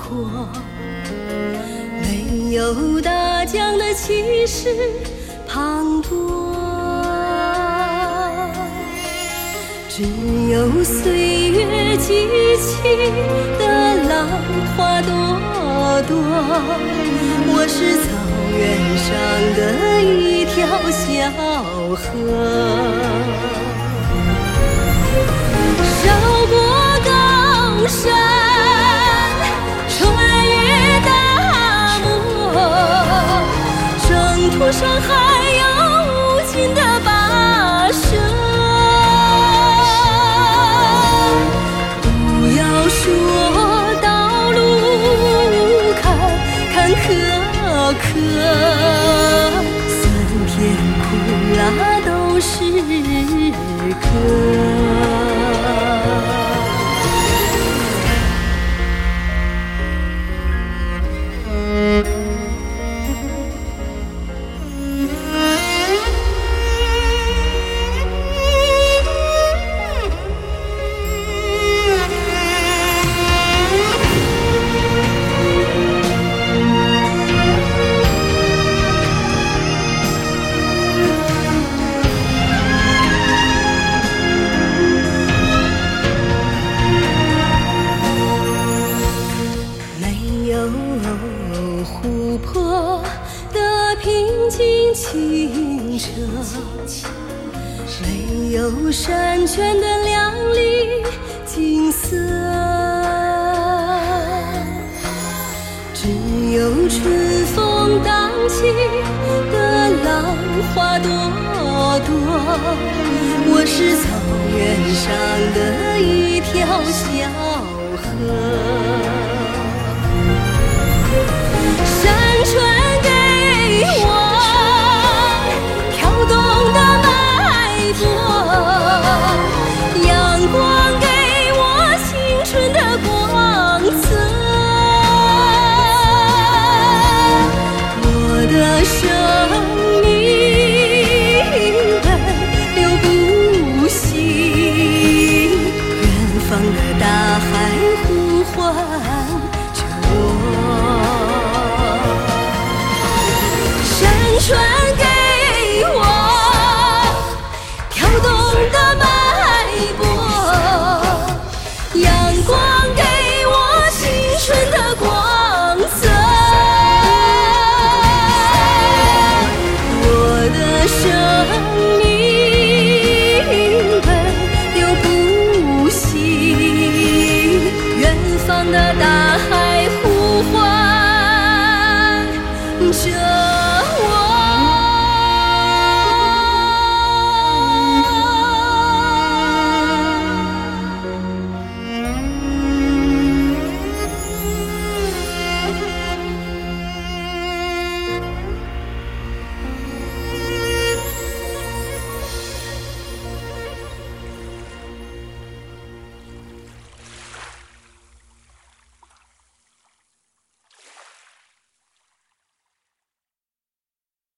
阔，没有大江的气势磅礴，只有岁月激起的浪花朵朵。我是草原上的一条小河，绕过高山，穿越大漠，征途上还有无尽的跋涉。不要说道路坎坷，酸甜苦辣都是歌。湖泊的平静清澈，没有山泉的亮丽景色，只有春风荡起的浪花朵朵。我是草原上的一条小河。